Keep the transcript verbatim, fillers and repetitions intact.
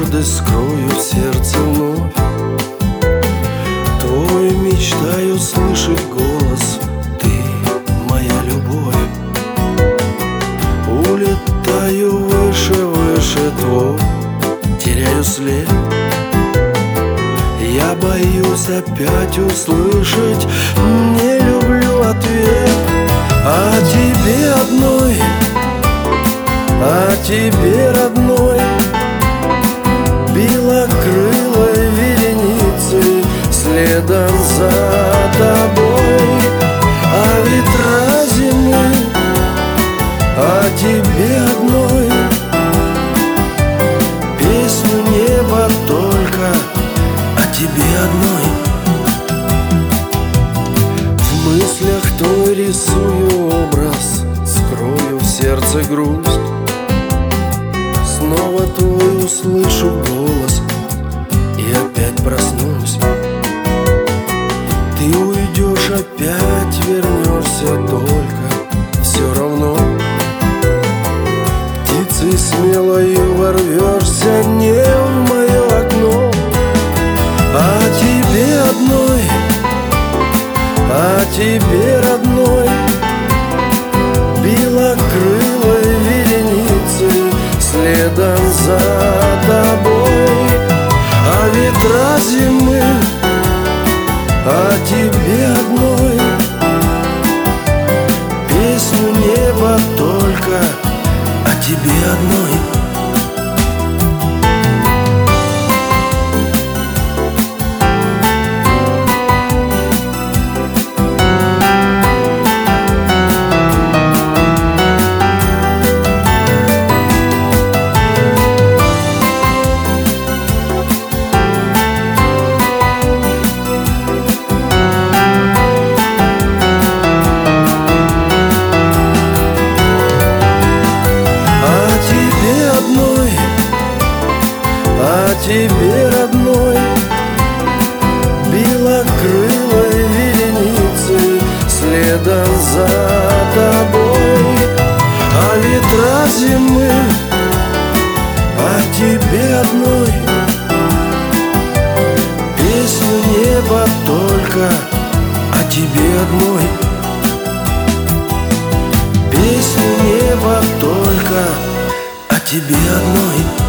гордость скрою в сердце вновь. Твой мечтаю слышать голос, ты моя любовь. Улетаю выше, выше твой, теряю след. Я боюсь опять услышать «не люблю» ответ. А тебе одной, а тебе родной, белокрылой вереницей следом за тобой. А ветра зимы, а тебе одной, песню неба только о тебе одной. В мыслях твой рисую образ, скрою в сердце грусть. Снова твой услышу голос и опять проснусь. Ты уйдешь, опять вернешься, только все равно птицей смелою ворвешься не в мое окно. А тебе одной, а тебе родной, белокрылой вереницей следом за тобой. А ветра зимы, а тебе одной, песню неба только о тебе одной. А тебе родной, белокрылой вереницей следом за тобой. А ветра зимы, а тебе одной, песню неба только о тебе одной. Песню неба только о тебе одной.